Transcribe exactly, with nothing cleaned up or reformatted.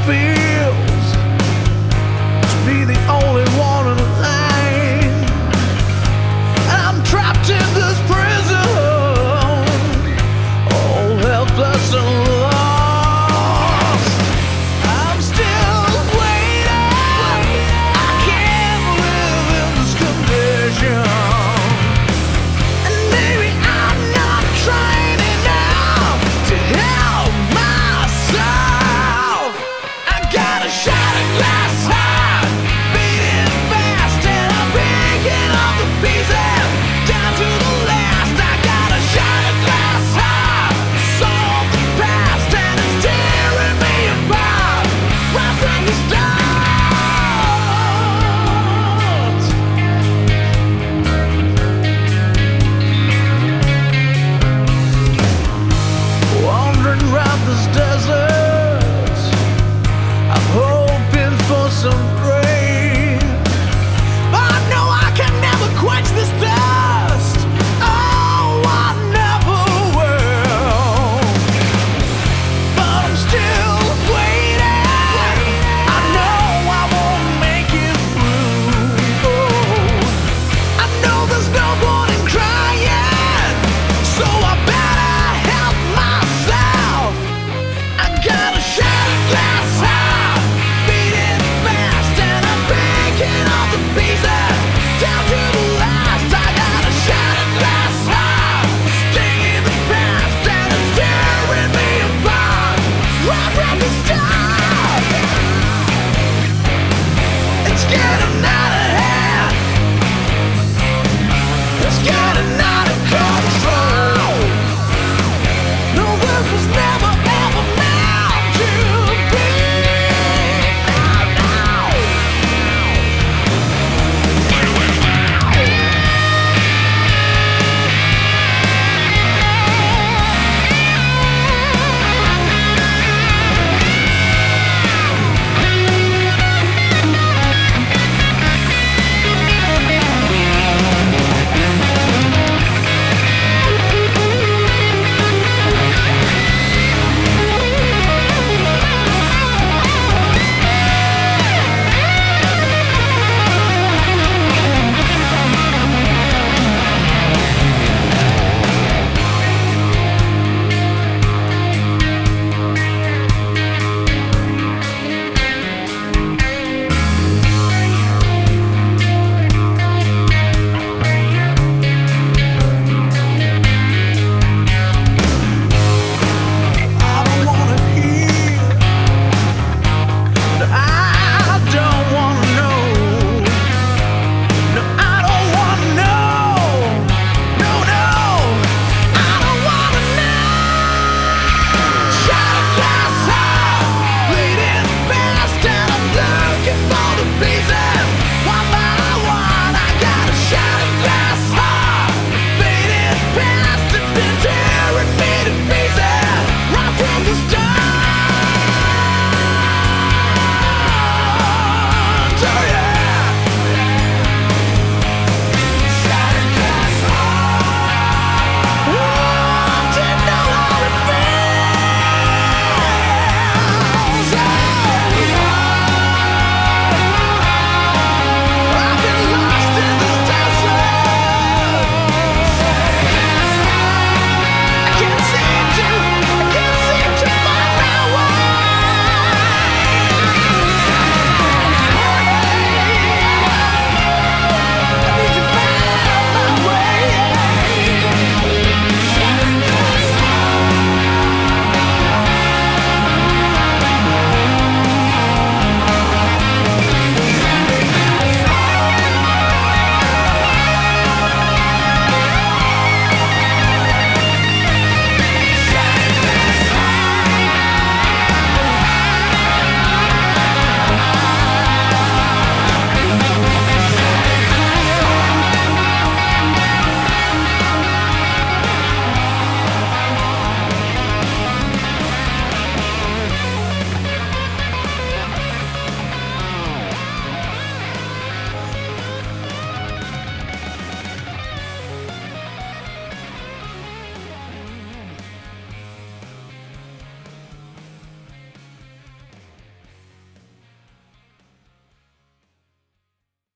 feels to be the only one in line. And I'm trapped in this prison, all helpless and lost. I'm still waiting. I can't live in this condition. And maybe I'm not trying enough to help myself. I got a shot of glass heart, beating fast, and I'm picking up the pieces down to the last. I got a shot of glass heart, soul of the past, and it's tearing me apart right from the start. Wandering round this desert, I'm hoping for some rain, but I know I can never quench this thirst. Oh, I never will. But I'm still waiting. I know I won't make it through. Oh, I know there's no point in crying, so I better help myself. I got a shot of glass heart, beating fast, and I'm picking up the pieces down to the last. I got a shot of glass heart, stinging the past, and it's tearing me apart right from the start. It's getting out of hand. It's getting out